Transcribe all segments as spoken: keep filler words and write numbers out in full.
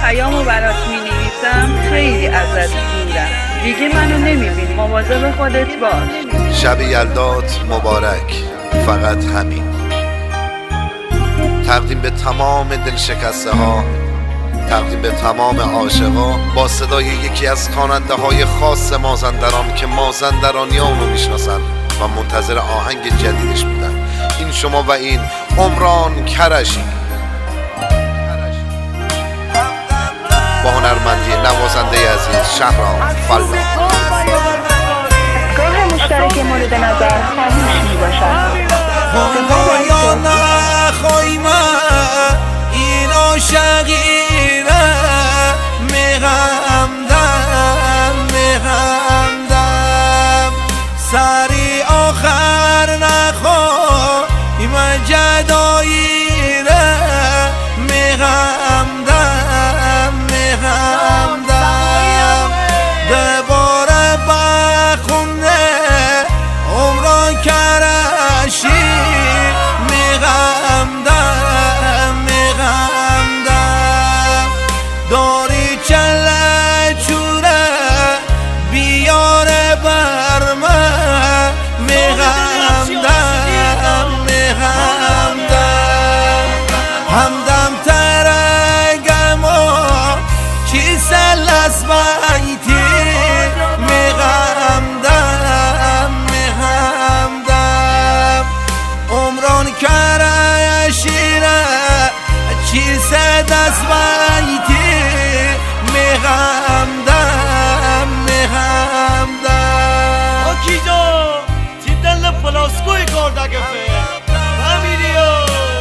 پیامو برات می‌نویسم خیلی ازت دورم، دیگه منو نمی‌بینی، مواظب خودت باش. شب یلدات مبارک، فقط همین. تقدیم به تمام دلشکسته ها، تقدیم به تمام عاشقا، با صدای یکی از خواننده های خاص مازندران که مازندرانی ها اونو میشناسن و منتظر آهنگ جدیدش بودن. این شما و این عمران کرشی با هنرمندی نوازنده عزیز شهرام فلا. گاه مشترک مورد نظر خاموش می باشد. خدایا نخوای من این عاشقیره میغمدم میغمدم سری آخر نخوای من جداییره میغمدم میغمدم دوباره بخونه عمران کرشی میغمدم میغمدم داری چله چوره بیاره بر من میغمدم میغمدم همدم ترگم و کیسه لسبایتی میغمدم میغمدم عمران کره شیره چیسه دست بایتی میغمدم میغمدم آکی جا تیم دل پلاسکوی کاردگه فه نمیریو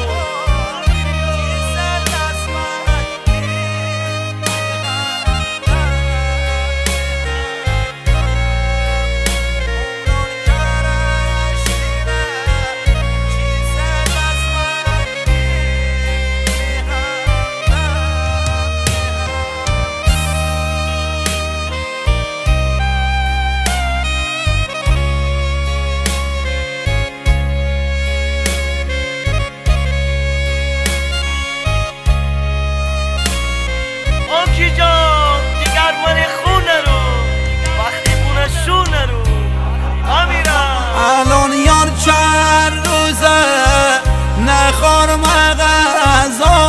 آکی جان دیگر من خونه رو وقتی خونه شونه رو امیرم الان یار چند روزه نخور مغزا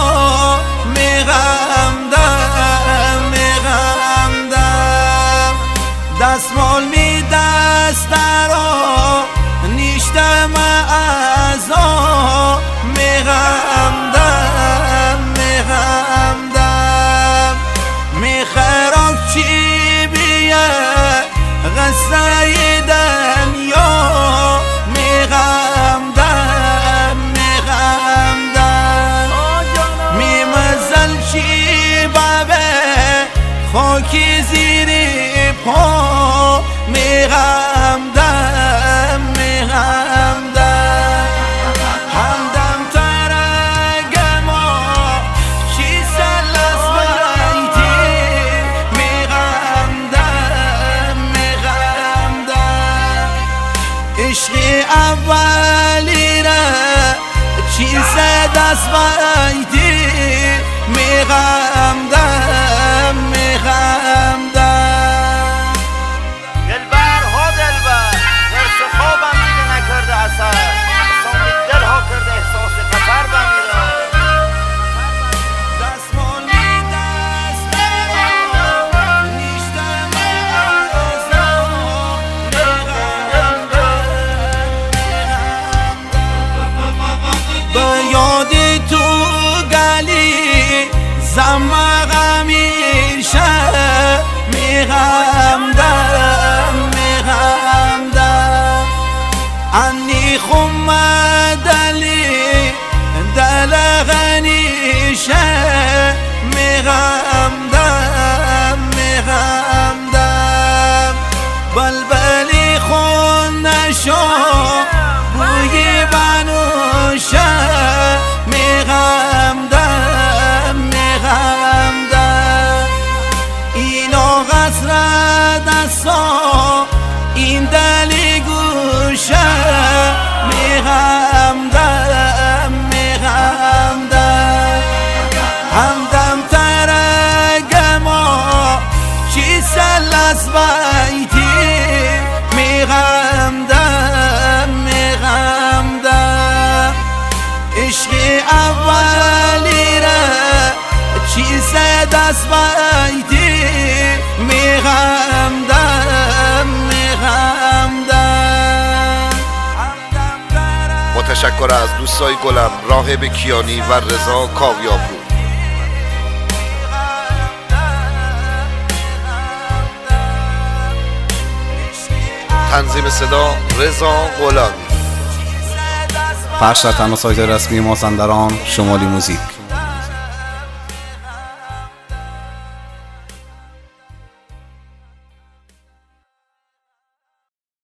میغمدم میغمدم دستمال می دسترا نیشته معزا میغمدم میغمدم میخرم چی بیه غصه دنیا میغمدم میغمدم میمزل چی بابه خاکی زیری پا میغمدم میغمدم همدم ترگم و چیسه لسبایتی میغمدم میغمدم عشقی اولی را چیسه دست بایتی میغمدم میغمدم دلبر ها دلبر درس خوابم دیگه نکرده اثر سامی دل ها کرده احساس خطر بمیره دستمال می دسترا نیشته معزا میغمدم به یادی تو گلی زمغ میشه میغمدم میغمدم انی خم دلی دل غنیشه میغمدم میغمدم بلبلی خون نشو بوی بنوشه میغمدم میغمدم اینا قصر دستا این دلی گوشه میغمدم میغمدم همدم تره دست بیتی میغمدم میغمدم عشقی اولی را چیز دست بیتی میغمدم میغمدم. با تشکر از دوستای گلم راهب کیانی و رضا کاویابرو. تنظیم صدا رضا غلامی. پخش در تنها سایت رسمی مازندران شمالی موزیک.